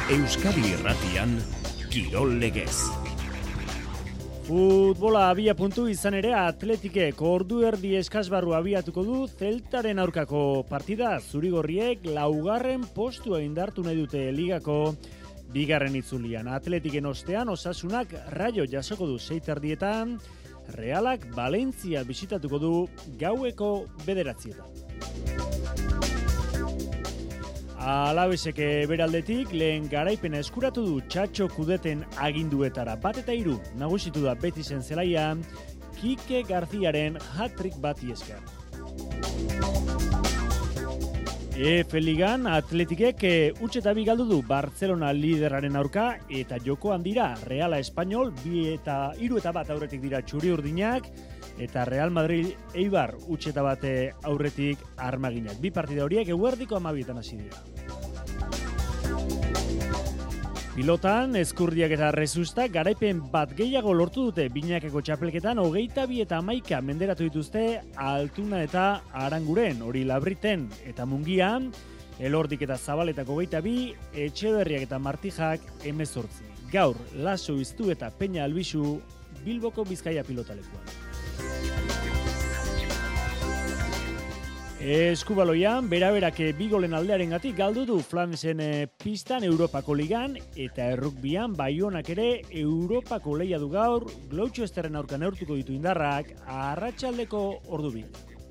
Euskadi Irratian, Kirol Legez. Futbola abia puntu izan ere Atletikek ordu erdi eskasbarru abiatuko du Zeltaren aurkako partida. Zurigorriek laugarren postua indartu nahi dute ligako bigarren itzulian. Atletiken ostean Osasunak Rayo jasoko du 6:30, Realak Valentzia bisitatuko du gaueko 9:00. Alabesek beraldetik lehen garaipena eskuratu du Txatxo Kudeten aginduetara 1-3 nagusitu da Betisen zelaian Kike Garziaren hat-trick bati esker. EFE Ligan Atletikek utxeta bi galdu du Barcelona liderraren aurka eta jokoan dira Reala Espainol 2-1 aurretik dira txuri-urdinak eta Real Madrid Eibar utxeta bate aurretik armaginak. Bi partida horiek eguerdiko 12etan hasi dira. Pilotan, Ezkurdiak eta Resustak garaipen bat gehiago lortu dute binakeko txapelketan 22 eta 11 menderatu dituzte Altuna eta Aranguren, hori Labriten eta Mungian, Elordik eta Zabaletako 22, Etxeberriak eta Martijak 18. Gaur, Laso Iztu eta Peña Albizu Bilboko Bizkaia pilotalekuan. Eskubaloian, beraberak bigolen aldearengatik galdu du Flamesen pistan Europako Ligan eta errukbian Baionak ere Europako lehia du gaur, Gloucesterren aurka neurtuko ditu indarrak arratsaldeko ordu 2.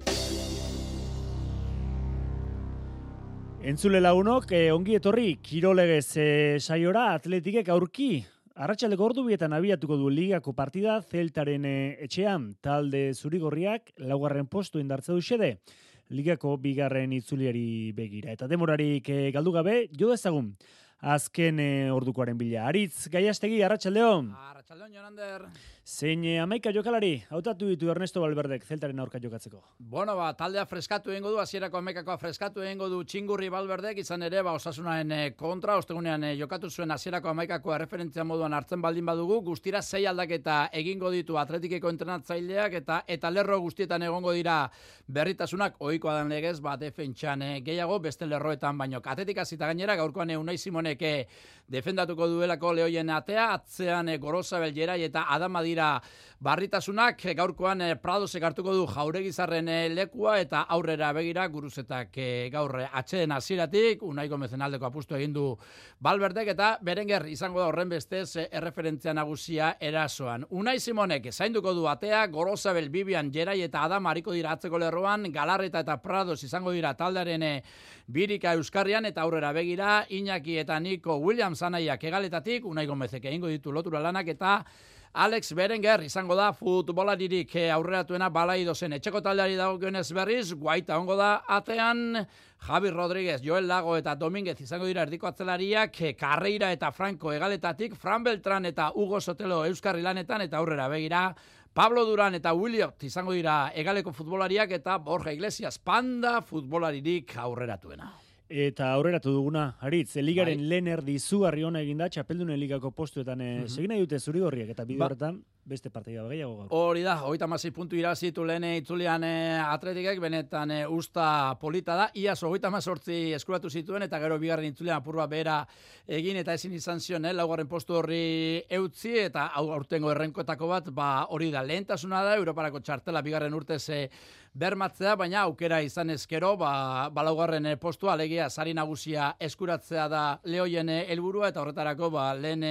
Entzule lagunok, ongi etorri Kirolegez saiora Atletikek aurki. Arratsaldeko ordu 2etan abiatuko du ligako partida Zeltaren etxean, talde Zurigorriak laugarren postu indartze du xede. Ligako bigarren itzuliari begira. Eta demorarik galdu gabe, jo dezagun. Azken ordukoaren bila. Aritz, Gaiastegi, arratsaldeon. Arratsaldeon, Jonander. Zein 11 jokalari, hautatu ditu Ernesto Valverdek Zeltaren aurka jokatzeko. Bueno, taldea freskatu egingo du, hasierako 11koa freskatu egingo du Txingurri Valverdek, izan ere, Osasunaren kontra, ostegunean jokatu zuen hasierako 11koa referentzia moduan hartzen baldin badugu, guztira 6 aldaketa egingo ditu Atletikeko entrenatzaileak eta lerro guztietan egongo dira berritasunak, ohikoa den legez, defentsan gehiago, beste lerroetan baino. Atletik hasita gainera, gaurkoan Unai Simonek defendatuko duelako Lehoien atea, atzean Gorosabel, Gerai eta Adama dira barritasunak, gaurkoan Pradosek hartuko du Jauregizarren lekua eta aurrera begira Guruzetak gaur atxeden hasieratik, Unai Gomezen aldeko apustu egin du Valverdek eta Berenguer izango da horren bestez erreferentzia nagusia erasoan. Unai Simonek zainduko du atea, Gorosabel, Bibian, Gerai eta Adama hariko dira atzeko lerroan, Galarreta eta Prados izango dira taldearen birika euskarrian eta aurrera begira Iñaki eta Nico Williams anaiak egaletatik, Unai Gomezek egingo ditu lotura lanak eta Alex Berenguer izango da futbolaririk aurreratuena Balaidozen etxeko taldeari dagokionez berriz, Guaita ongo da atean, Javi Rodríguez, Joel Lago eta Dominguez izango dira erdiko atzelariak, Carreira eta Franco egaletatik, Fran Beltran eta Hugo Sotelo euskarri lanetan eta aurrera begira, Pablo Duran eta Williot izango dira egaleko futbolariak eta Borja Iglesias Panda futbolaririk aurreratuena. Eta aurreratu duguna, Aritz, ligaren lehen erdi izugarri ona eginda, txapeldunen ligako postuetan segin nahi dute Zurigorriak eta bide horretan beste partida gehiago gaur. Hori da, 36 puntu irazitu lehen itzulian Atletikek, benetan usta polita da, iaz 38 eskuratu zituen eta gero bigarren itzulian apurba behera egin eta ezin izan zion, laugarren postu horri eutzi eta aurtengo errenkotako bat, hori da, lehentasuna da, Europarako txartela bigarren urtez bermatzea, baina aukera izan ezkero, laugarren postua, alegia sari nagusia eskuratzea da Lehoien helburua eta horretarako lehen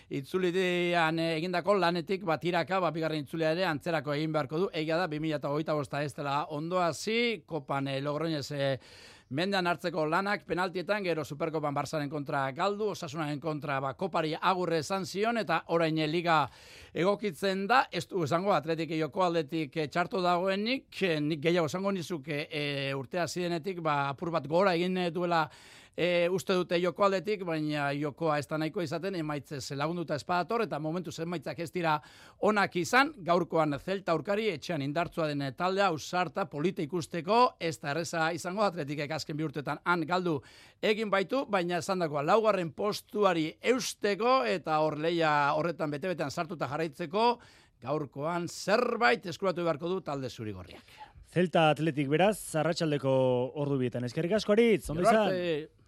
itzulian egindako lanetik tiraka, bigarren itzulea ere antzerako egin beharko du, egia da 2025 ez dela ondo hasi, kopan Logroñez mendean hartzeko lanak penaltietan, gero Superkopan Barsaren kontra galdu, Osasunaren kontra kopari agurre esan zion, eta orain liga egokitzen da, ez du esango Atletik joko aldetik txarto dagoenik, nik gehiago esango nizuke urtea zidenetik, apur bat gora egin duela uste dute joko aldetik, baina jokoa ez da nahiko izaten, emaitzez lagunduta espadator, eta momentu emaitzak ez dira onak izan, gaurkoan Zelta aurkari, etxean indartzua den taldea, ausarta, polita ikusteko, ez da erreza izango, Atletikek azken bi urtetan han galdu egin baitu, baina esan dagoa, laugarren postuari eusteko, eta hor leia horretan bete-betean sartuta jarraitzeko, gaurkoan zerbait eskuratu beharko du talde Zurigorriak. Zelta Atletik beraz, arratsaldeko ordu bietan. Eskerrik asko, Aritz, ondo izan.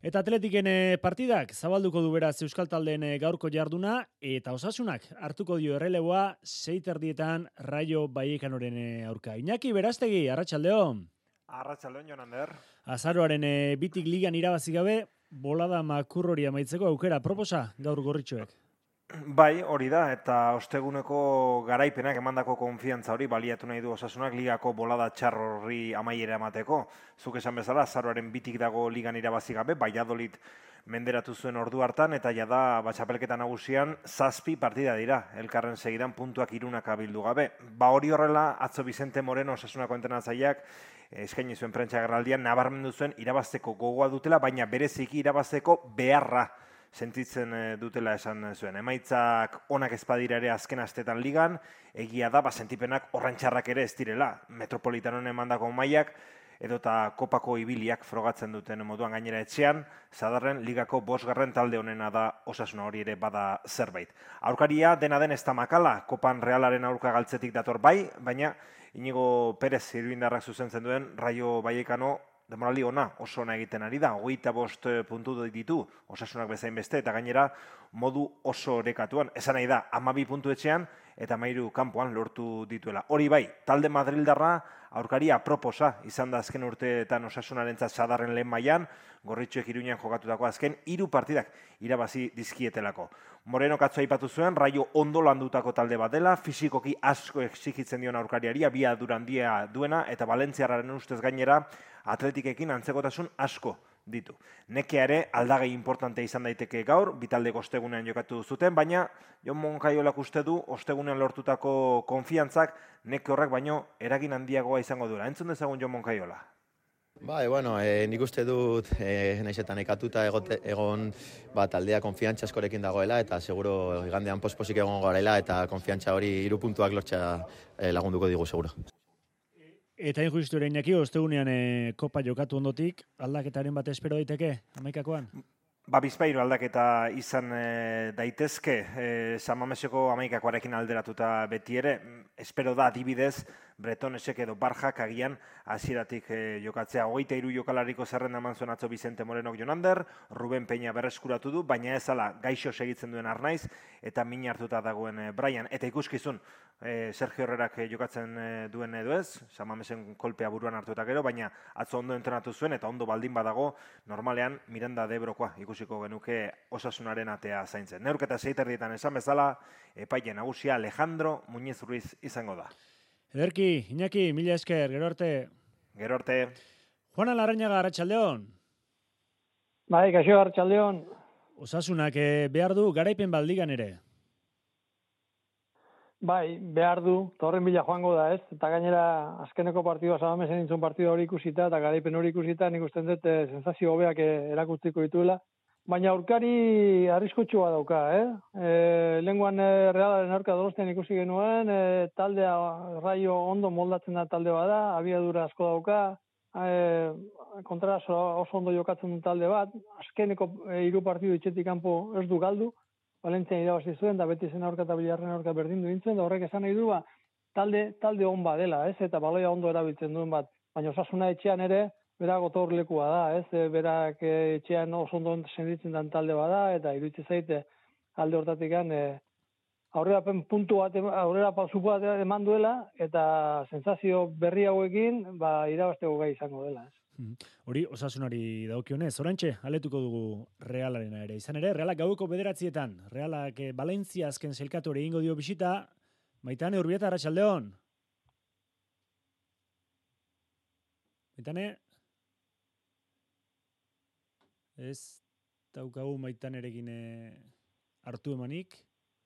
Eta Atletiken partidak zabalduko du beraz Euskal Taldeen gaurko jarduna eta Osasunak hartuko dio erreleboa 6:30 Rayo Vallecanoren aurka. Iñaki Berastegi, arratsaldeon. Arratsaldeon, Jon Ander. Azaroaren bitik ligan irabazi gabe, bolada makurrori amaitzeko aukera proposa gaur gorritxoek. Bai, hori da, eta osteguneko garaipenak emandako konfiantza hori baliatu nahi du Osasunak ligako bolada txar horri amaiera emateko. Zuk esan bezala, azaroaren bitik dago ligan irabazi gabe, Valladolid menderatu zuen ordu hartan, eta jada txapelketa nagusian 7 partida dira, elkarren segidan puntuak 3 bildu gabe. Hori horrela, atzo Vicente Moreno Osasunako entrenatzaileak eskaini zuen prentsa agerraldian nabarmendu zuen irabazteko gogoa dutela, baina bereziki irabazteko beharra sentitzen dutela esan zuen. Emaitzak onak ez badira ere azken astetan ligan, egia da, sentipenak horrentxarrak ere ez direla. Metropolitanoen emandako mailak edota kopako ibiliak frogatzen duten moduan gainera etxean, Zadarren ligako 5. talde honena da Osasuna, hori ere bada zerbait. Aurkaria dena den ez da makala, kopan Realaren aurka galtzetik dator bai, baina Inigo Perez iruindarrak zuzentzen duen Rayo Vallecano demoraldi ona, oso ona egiten ari da, 25 puntu ditu Osasunak bezain beste, eta gainera modu oso orekatuan. Esan nahi da, 12 puntu etxean, eta 13 kanpoan lortu dituela. Hori bai, talde madrildarra aurkaria aproposa izan da azken urteetan Osasunarentzat Sadarren lehen mailan, Gorritxoek Iruñan jokatutako azken 3 partidak irabazi dizkietelako. Moreno katzo aipatu zuen, Rayo ondo landutako talde bat dela, fisikoki asko exigitzen dion aurkariari, abiadura handia duena, eta Valentziarraren ustez gainera Atletikekin antzekotasun asko ditu. Nekea ere aldagai importante izan daiteke gaur, bitalde ostegunean jokatu zuten, baina Jon Moncaiolak uste du ostegunean lortutako konfiantzak neke horrek baino eragin handiagoa izango duela. Entzun dezagun Jon Moncaiola. Bai, bueno, nik uste dut naizetan ekatuta egon taldea konfiantza askorekin dagoela, eta seguro igandean posposik egon garela, eta konfiantza hori 3 puntuak lortzea lagunduko digu, seguro. Eta injustu ere Iñaki, ostegunean kopa jokatu ondotik, aldaketaren bat espero daiteke, amaikakoan? Bizpahiru aldaketa izan daitezke, San Mameseko amaikakoarekin alderatuta beti ere, espero da adibidez, Bretonesek edo Barjak agian hasieratik jokatzea. 23 jokalariko zerrenda eman zuen atzo Vicente Morenok Jon Ander, Ruben Peña berreskuratu du, baina ez ala gaixo segitzen duen Arnaiz, eta min hartuta dagoen Brian. Eta ikuskizun, Sergio Herrerak jokatzen duen edo ez, San Mamesen kolpea buruan hartuta gero, baina atzo ondo entrenatu zuen, eta ondo baldin badago, normalean Miranda de Ebrokoa ikusiko genuke Osasunaren atea zaintzen. Neurketa 6:30 esan bezala, epaile nagusia Alejandro Muñiz Ruiz izango da. Ederki, Iñaki, mila esker, gero arte. Gero arte. Juana Larrañaga, arratsaldeon. Bai, kaixo, arratsaldeon. Osasunak behar du garaipen baldigan ere. Bai, behar du, torren bila joango da, ez? Eta gainera, azkeneko partidua, Samamesen nintzun partidua hori ikusita, eta garaipen hori ikusita, nik usten dut sensazio hobeak erakustiko dituela. Baina aurkari arriskutsua dauka, Lehenguan Realaren aurka Donostian ikusi genuen, taldea Rayo ondo moldatzen da talde bada, abiadura asko dauka, kontraz oso ondo jokatzen du talde bat, azkeneko 3 partidu itxetik kanpo ez du galdu, Valentzian irabazi zuen, da beti zen aurka eta Bilarren aurka berdindu dintzen, da horrek esan nahi du, talde on badela, eta baloia ondo erabiltzen duen bat, baina Osasuna etxean ere, bera gotorlekua da, berak etxean oso ondo senditzen den talde bada, eta iruditzen zaite alde hortatikan aurrerapen puntu bat, aurrera pausu bat eman duela, eta sensazio berri hauekin, irabazteko gai izango dela, Hori, Osasunari daukionez, orantxe, aletuko dugu Realarena ere. Izan ere, Realak gaueko 9:00, Realak Valentzia azken zelkatu hori ingo dio bisita, Maitane Urbieta, arratsaldeon. Maitane, ez daukagu Maitanerekin hartu emanik.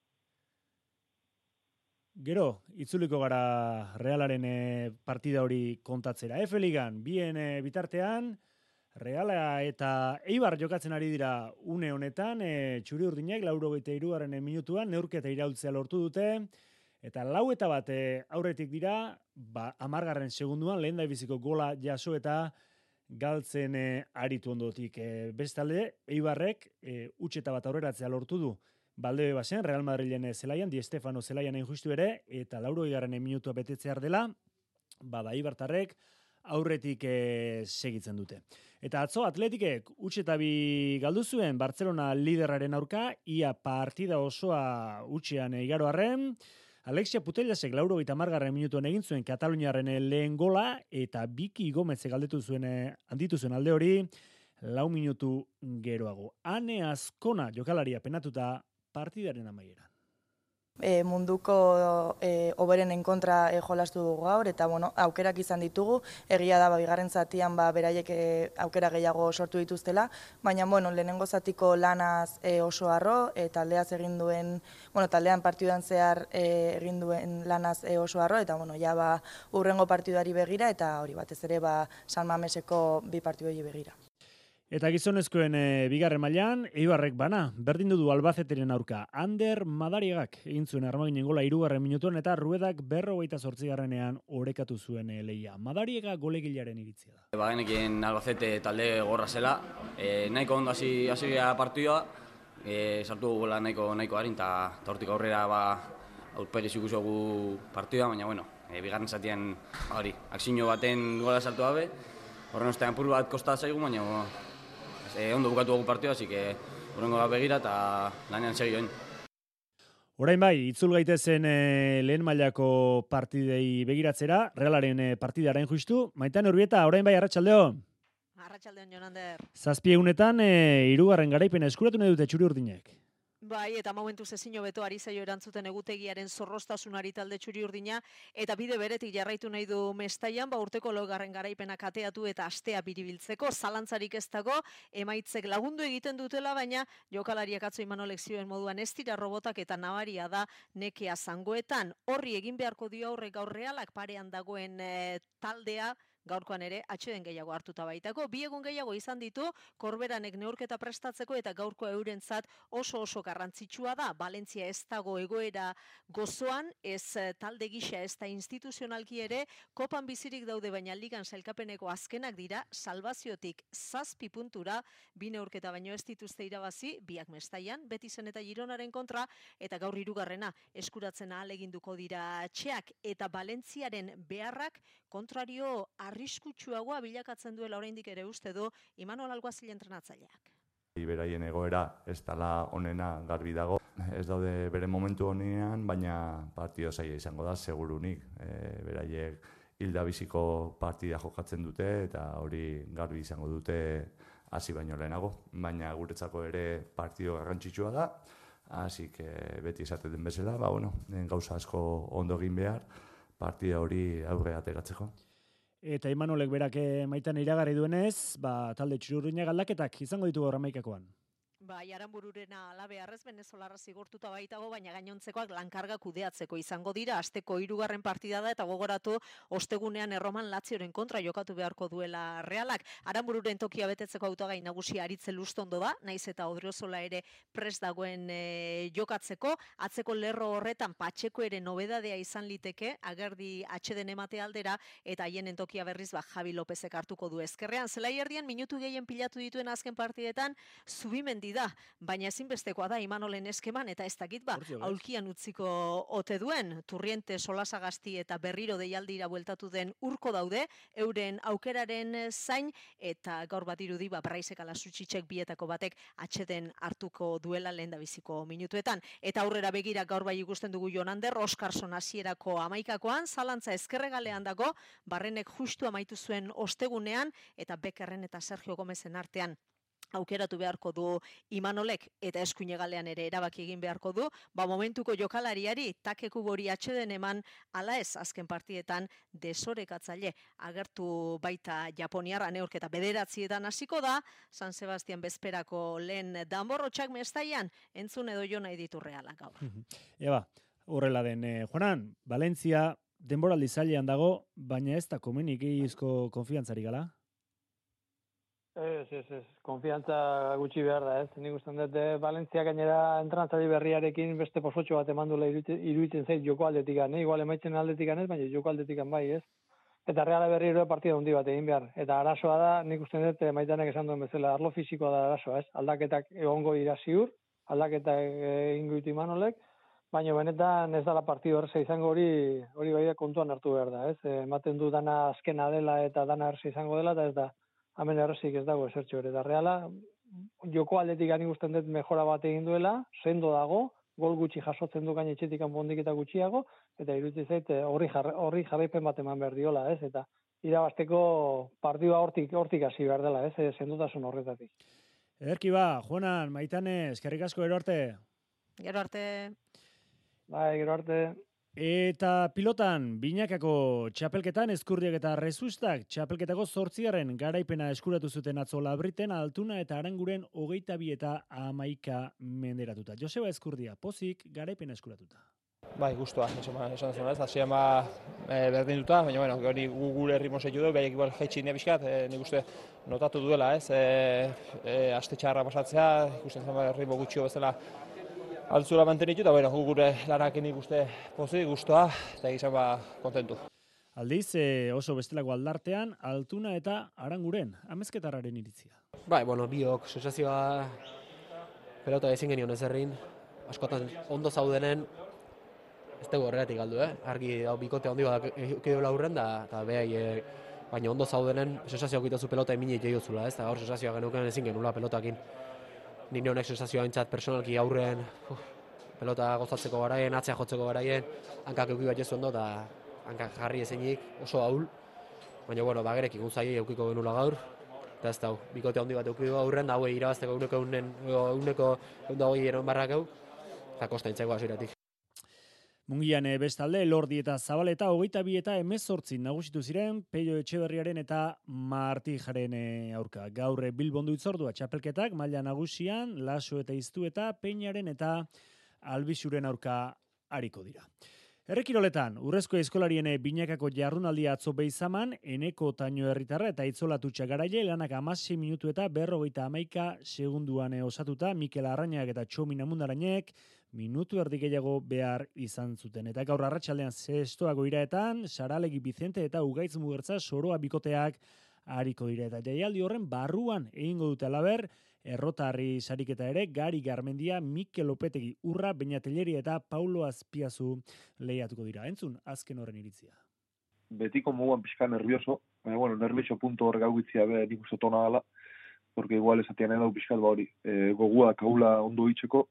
Gero, itzuliko gara Realaren partida hori kontatzera. Ligan, bien bitartean, Reala eta Eibar jokatzen ari dira une honetan, txuri urdinek, 83. minutuan, neurketa iraultzea lortu dute, eta 4-1 aurretik dira, 10. segunduan, lehen daibiziko gola jaso eta galtzen aritu ondotik. Bestalde, Eibarrek, utxeta bat aurreratzea lortu du, Balde basen, Real Madrilen zelaian, Di Stefano zelaian injustu ere, eta 80. minutua betetzear dela, Eibartarrek aurretik segitzen dute. Eta atzo Atletikek huts eta bi galdu zuen Barcelona liderraren aurka, ia partida osoa hutsean igaro arren, Alexia Putellasek 80. Minutuan egin zuen Kataluniarren lehen gola, eta Biki Gomezek handitu zuen alde hori, 4 minutu geroago. Ane Azkona jokalaria penatuta partidaren amaieran. Munduko hoberenen kontra jolastu dugu gaur, eta aukerak izan ditugu, egia da bigarren zatian beraiek aukera gehiago sortu dituztela, baina lehenengo zatiko lanaz oso harro, taldeaz egin duen, taldean partiduan zehar egin duen lanaz oso harro, eta urrengo partidari begira, eta hori batez ere San Mameseko bi partidoi begira. Eta gizonezkoen bigarren mailan, Eibarrek bana, berdindu du Albazeteren aurka. Ander Madariagak egin zuen Armaginen gola 3. minutuan eta Ruedak 58. orekatu zuen lehia. Madariaga golegilaren iritzia da. Bagenekin Albacete talde gorra zela, nahiko ondo hasi partidua, sartu gola nahiko harin, eta hortik aurrera aurpegi ikusogu partidua, baina bigarren zatien akzio baten gola sartu gabe, horren ostean pur bat kosta zaigu, baina ondo bukatu dugu partidua, así que horrengo begira eta lanean segi joan. Orain bai, itzul gaitezen lehen mailako partidei begiratzera, Realaren partidaren justu. Maitane Urbieta, orain bai, arratsaldeo. Arratsaldeon, Jonander. 7 egunetan 3. garaipena eskuratu nahi dute Txuri-Urdinek. Bai, eta momentuz ezin hobeto ari zaio erantzuten egutegiaren zorroztasunari talde Txuri-Urdina, eta bide beretik jarraitu nahi du Mestaian, urteko 8. garaipena kateatu eta astea biribiltzeko, zalantzarik ez dago, emaitzek lagundu egiten dutela, baina jokalariak atzo Imanolek zioen moduan ez dira robotak eta nabaria da nekea zangoetan. Horri egin beharko dio aurre gaur Realak parean dagoen taldea, gaurkoan ere atxeden gehiago hartuta baitako. 2 egun gehiago izan ditu, Korberanek neurketa prestatzeko eta gaurko eurentzat oso garrantzitsua da. Valentzia ez dago egoera gozoan, ez talde gisa ez da instituzionalki ere, kopan bizirik daude baina ligan sailkapeneko azkenak dira, salbaziotik 7 puntura, 2 neurketa baino ez dituzte irabazi, biak Mestaian, Betisen eta Gironaren kontra, eta gaur 3. eskuratzen ahaleginduko dira txeak, eta Valentziaren beharrak kontrario arriskutsuagoa bilakatzen duela oraindik ere uste du Imanol Alguazil entrenatzaileak. Beraien egoera ez dela onena garbi dago. Ez daude bere momentu honean, baina partido zaila izango da, segurunik. Beraiek hilda biziko partida jokatzen dute eta hori garbi izango dute hasi baino lehenago. Baina guretzako ere partido garrantzitsua da, hasi beti esaten den bezala, gauza asko ondo egin behar, partida hori aurre ateratzeko. Eta Imanolek berak Maitan iragarri duenez, talde Txuri-Urdinak aldaketak izango ditu gaur 11. Bai, Aranbururena alabearrez Venezolarra zigortuta baitago, baina gainontzekoak lankarga kudeatzeko izango dira. Asteko 3. partida da eta gogoratu ostegunean Erroman Lazioren kontra jokatu beharko duela Realak. Aranbururen tokia betetzeko hautagai nagusia Aritze Lustondo da, naiz eta Odriozola ere prest dagoen jokatzeko. Atzeko lerro horretan Patxeko ere nobedadea izan liteke, agerdi atxeden emate aldera, eta haien tokia berriz Javi Lopezek hartuko du ezkerrean. Zelai erdian minutu gehien pilatu dituen azken partidetan Zubimendi da, baina ezinbestekoa da Imanolen eskeman eta ez dakit aulkian utziko ote duen. Turriente, Solasagasti eta berriro deialdira bueltatu den Urko daude, euren aukeraren zain, eta gaur bat irudi Braisek ala Sutsitzek bietako batek atxeden hartuko duela lehendabiziko minutuetan. Eta aurrera begira gaur bai ikusten dugu Jonander, Oskarson hasierako 11koan, zalantza ezkerregalean dago, Barrenek justu amaitu zuen ostegunean, eta Bekerren eta Sergio Gomezen artean aukeratu beharko du Imanolek, eta eskuinegalean ere erabaki egin beharko du, momentuko jokalariari takeku hori atxeden eman, ala ez azken partietan desorekatzaile agertu baita Japoniarra. Neurketa 9 hasiko da, San Sebastian bezperako lehen danborrotxak Mestaian, entzun edo jo nahi ditu Realak gaur. Horrela den, Juanan, Valentzia denboraldi zailean dago, baina ez da komenik egizko konfiantzari gala? Ez. Konfiantza gutxi behar da, ez. Nik usten dut, Valentzia gainera entrenatzari berriarekin beste posotxo bat emandula iruditzen zait joko aldetikan, igual emaitzen aldetikan ez, baina joko aldetikan bai, ez. Eta Reala berriro partida hundi bat egin behar. Eta arazoa da, nik usten dut, Maitanek esan duen bezala, arlo fisikoa da arazoa, ez. Aldaketak egongo dira ziur, aldaketak egingo ditu Imanolek, baina benetan ez dala partido erresa izango hori bai da kontuan hartu behar da, ez? Ematen du dana azkena dela eta dana erresa izango dela, eta ez da, hemen erresik ez dago esertxo ere. Eta reala, joko aldetik gani guztien dut mejora bat egin duela, sendo dago, gol gutxi jasotzen du gaine etxetik kanpondik eta gutxiago, eta iruditzen zait horri jarraipen bat eman behar diola, ez? Eta irabasteko partidua hortik hasi behar dela, ez? Sendotasun horretatik. Ederki ba, Juanan, Maitane, eskerrik asko, gero arte. Gero arte. Bai, gero arte. Eta pilotan, binakako txapelketan Ezkurdiak eta Rezustak txapelketako 8. garaipena eskuratu zuten atzo Labriten, Altuna eta Aranguren 22 eta 11 menderatuta. Joseba Ezkurdia, pozik garaipena eskuratuta. Bai, gustua, esan zuen, ez, hasieran berdin duta, baina bueno, hori gure erritmo zeitu du, behar igual jaitsi india pixkat, nik uste notatu duela, ez, aste txarra pasatzea, ikusten zen erritmo gutxio bezala altzula mantenitu, eta bueno, gure lanak nik uste pozik, gustua, eta egizan kontentu. Aldiz, oso bestelako aldartean, Altuna eta Aranguren, amezketarraren iritzia. Bai, bueno, biok, sensazioa pelota ezin genion ezerrin, askotan ondo zaudenen, ez dugu horregatik galdu, argi bikote handi bat eukidela hurren, eta behai, baina ondo zaudenen, sensazioa okitazu pelota emine jaiozula, ez, eta hor sensazioa genuken ezin genula pelotakin. Nik neonek sensazioa entzat personalki aurren, pelota gozatzeko garaien, atzea jotzeko garaien, hankak euki bat jezu ondo, eta hankak jarri ezinik, oso ahul, baina, bueno, bagerek ikuntzaile eukiko genula gaur, eta ez da, bikote handi bat eukiko aurren, da hauei irabazteko euneko barrak egu, eta kosta intzeko hasiratik. Mungian bestalde, Elordi eta Zabaleta 22 eta 18 nagusitu ziren Peio Etxeberriaren eta Martijaren aurka. Gaur Bilbon du itzordua txapelketak, maila nagusian, Laso eta Iztu eta Peñaren eta Albisuren aurka ariko dira. Herrikiroletan, Urrezko Eskolarien binakako jardunaldia atzo Beizaman, Eneko Taino herritarra eta Itzolatutxa garaile, lanak 16 minutu eta 51 segunduan osatuta, Mikel Arrainak eta Txomin Amundarainek, minutu erdi gehiago behar izan zuten. Eta gaur arratsaldean zestoago iraetan, Saralegi Bizente eta Ugaitz Mugertza Soroa bikoteak ariko dira. Eta jaialdi horren barruan egingo dute alaber, errotarri sariketa ere, Gari Garmendia, Mikel Lopetegi Urra, Beñatelleri eta Paulo Azpiazu lehiatuko dira. Entzun, azken horren iritzia. Betiko moguan pixka nervioso, baina, bueno, nervioso punto hor gaugitzia be nik uste tona gala, porque igual esatian edau pixkat ba hori, gogua kaula ondo itxeko,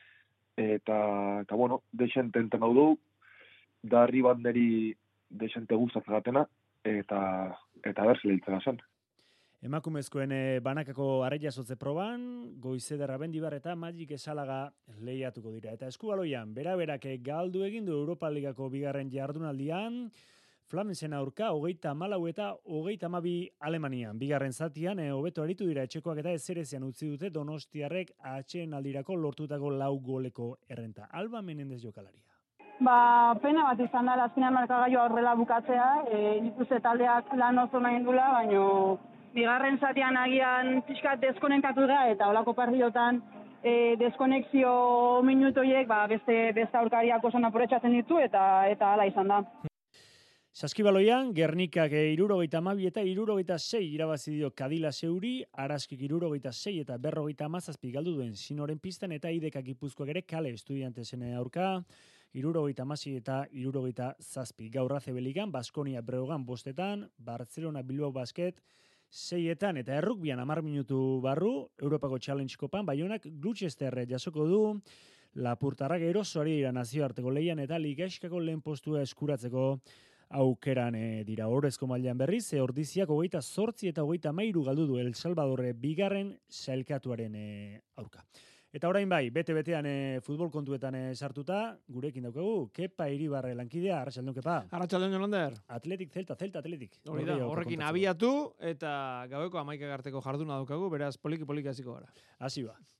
eta bueno, deixente enten hau dugu, da harri bat neri deixente guztatza gatena, eta berse lehitzera zen. Emakumezkoen banakako arraiasotze proban, Goizederra Bendibar eta Magik Esalaga lehiatuko dira. Eta eskubaloian, bera-berak galdu egin du Europa Ligako bigarren jardunaldian, Flamensen aurka 34 eta 32 Alemanian. Bigarren zatian, hobeto aritu dira etxekoak eta ezerezian utzi dute Donostiarrek atxeen aldirako lortutako 4 goleko errenta. Alba Menendez jokalaria. Pena bat izan da, azkenean markagailua horrela bukatzea, nik uste taldeak lan oso nahi dula, baino bigarren zatian agian pixkat deskonektatu da, eta holako partidotan deskonexio minutoiek beste aurkariak oso naporetxatzen ditu, eta hala izan da. Saskibaloian, Gernikak 72 eta 76 irabazi dio Kadila Seuri, Araskik 76 eta 57 galdu duen Sinoren pistan, eta Idekak Gipuzkoak ere Kale Estudiantesen aurka, 76 eta 77. Gaur ACB Ligan, Baskonia Breogan 5etan, Barcelona Bilbao Basket 6etan, eta errukbian 10 minutu barru, Europako Challenge Kopan, Baionak Gluchester jasoko du, Lapurtarrak erosoari dira nazioarteko lehian, eta Ligaiskako lehen postua eskuratzeko aukeran dira. Horrezko mailan berriz, Ordiziak 28 eta 33 galdu du El Salvador bigarren sailkatuaren aurka. Eta orain bai, bete-betean futbol kontuetan sartuta, gurekin daukagu, Kepa Iribarre lankidea, arratsaldon Kepa. Arratsaldon Jolander. Atletik, Celta Atletik. Horrekin abiatu eta gaueko 11 arteko jarduna daukagu, beraz poliki hasiko gara. Hasi ba.